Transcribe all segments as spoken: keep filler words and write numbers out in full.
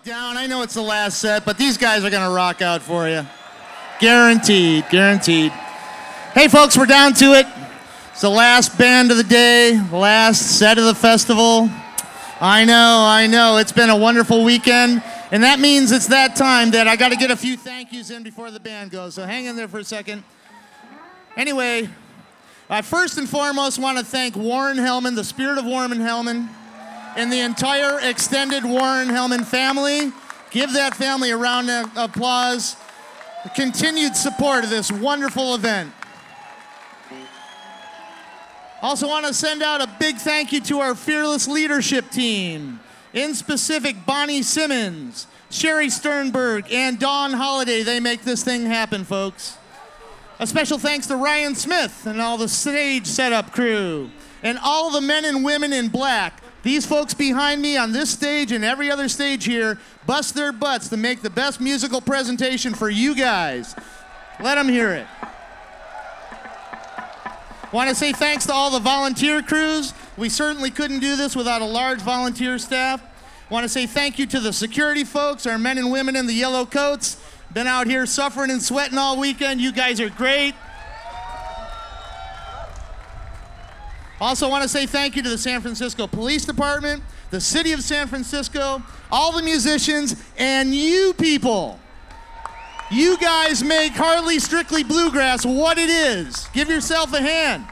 Down. I know it's the last set, but these guys are going to rock out for you. Guaranteed, guaranteed. Hey, folks, we're down to it. It's the last band of the day, the last set of the festival. I know, I know. It's been a wonderful weekend, and that means it's that time that I got to get a few thank yous in before the band goes, so hang in there for a second. Anyway, I first and foremost want to thank Warren Hellman, the spirit of Warren Hellman, and the entire extended Warren Hellman family. Give that family a round of applause. The continued support of this wonderful event. Also want to send out a big thank you to our fearless leadership team. In specific, Bonnie Simmons, Sherry Sternberg, and Dawn Holiday. They make this thing happen, folks. A special thanks to Ryan Smith and all the stage setup crew, and all the men and women in black. These folks behind me on this stage and every other stage here bust their butts to make the best musical presentation for you guys. Let them hear it. Want to say thanks to all the volunteer crews. We certainly couldn't do this without a large volunteer staff. Want to say thank you to the security folks, our men and women in the yellow coats. Been out here suffering and sweating all weekend. You guys are great. Also want to say thank you to the San Francisco Police Department, the City of San Francisco, all the musicians, and you people. You guys make Hardly Strictly Bluegrass what it is. Give yourself a hand.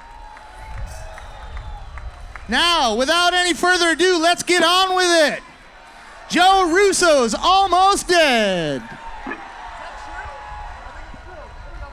Now, without any further ado, let's get on with it. Joe Russo's Almost Dead.